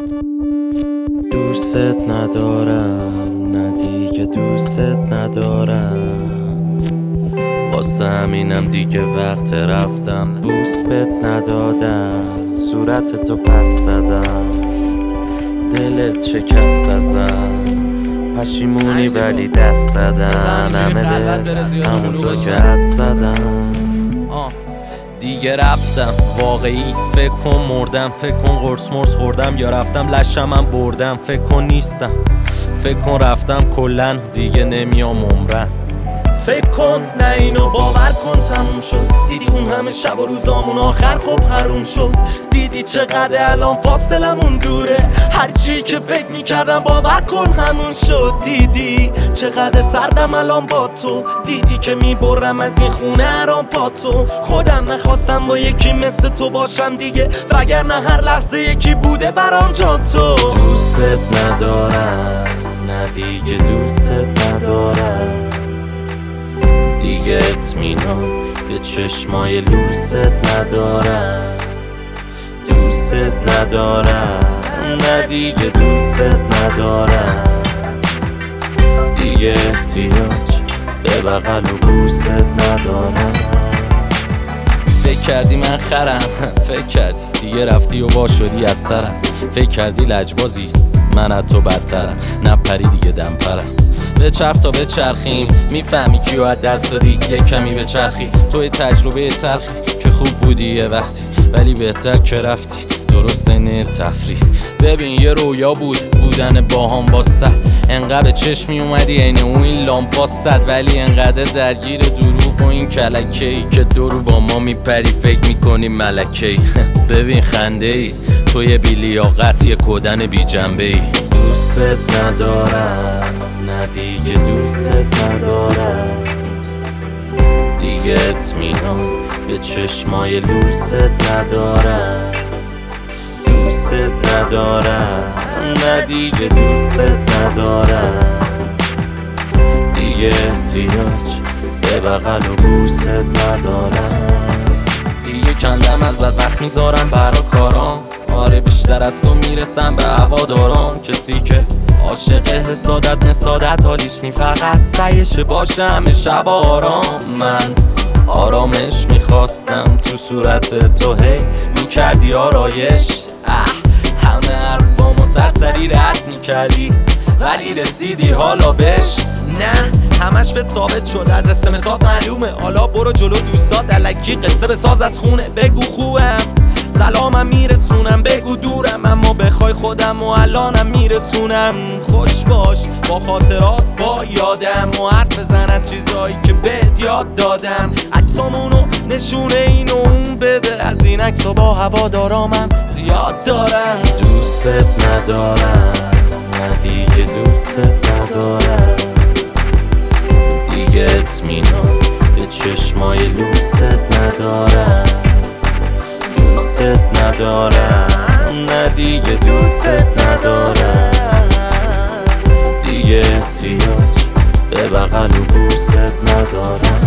دوست ندارم، نه دیگه دوست ندارم، واسه همینم دیگه وقت رفتم. بوس بهت ندادم، صورت تو پس زدم، دلت شکست ازم، پشیمونی ولی دست زدن، همه بهت همونطور که حد زدم. دیگه رفتم واقعی، فکر کن مردم، فکر کن قرص مرس خوردم یا رفتم لشمم بردم، فکر کن نیستم، فکر کن رفتم کلن دیگه نمیام عمرن. فکر کن نه اینو باور کن تموم شد، دیدی اون همه شب و روزامون آخر خب حروم شد، دیدی چقدر الان فاصلمون دوره، هرچی که فکر میکردم باور کن همون شد، دیدی چقدر سردم الان با تو، دیدی که میبرم از این خونه هرام پا تو، خودم نخواستم با یکی مثل تو باشم دیگه، وگرنه هر لحظه یکی بوده برام جا تو. دوست ندارم، نه دیگه دوست ندارم، دیگه اطمینان به چشمای لوست ندارم. دوست ندارم، نه دیگه دوست ندارم، دیگه احتیاج به بغل و بوست ندارم. فکر کردی من خرم، فکر کردی دیگه رفتی و وا شدی از سرم، فکر کردی لجبازی من از تو بدترم، نپری دیگه دم پرم. به چرخ تا به چرخیم، میفهمی کیو از دست دادی، یه کمی به چرخی، توی تجربه تلخی که خوب بودی یه وقتی، ولی بهتر که رفتی، درست نیر تفریح. ببین یه رویا بودن باهام با صد، انقدر به چشمی اومدی عین اون این لامپا صد، ولی انقدر درگیر دروغ و این کلکه‌ای که دورو با ما میپری فکر میکنی ملکه‌ای. ببین خنده ای تو یه بی‌لیاقت، یه کدن بی جنبه ای. دوست ندارم، نه دیگه دوست ندارم، دیگه اطمینان به چشمای لوست ندارم. دوست ندارم، نه دیگه دوست ندارم، دیگه احتیاج به بغل و بوست ندارم. دیگه کندم ازت وقت میذارم برا کارام، آره بیشتر از تو میرسم به هواداران، کسی که عاشق حسادت نسادت حالیش نی، فقط سعیش باشه همه شب آرام. من آرامش میخواستم تو صورت تو، هی میکردی آرایش، همه حرفامو سرسری رد میکردی ولی رسیدی حالا بش. نه همش به ثابت شد، از اسمسات معلومه، حالا برو جلو دوستات الکی قصه بساز از خونه، بگو خوبم سلامم میرسونم، بگو دورم اما بخوای خودم و الانم میرسونم. خوش باش با خاطرات با یادم و حرف بزن از چیزایی که بهت یاد دادم، عکسامونو نشونه این و اون بده، از این عکسا با هوادارامم زیاد دارم. دوست ندارم، نه دیگه دوست ندارم، دیگه اطمینان به چشمای لوست ندارم. دوست ندارم، نه دیگه دوست ندارم، دیگه احتیاج به بغل و بوست ندارم.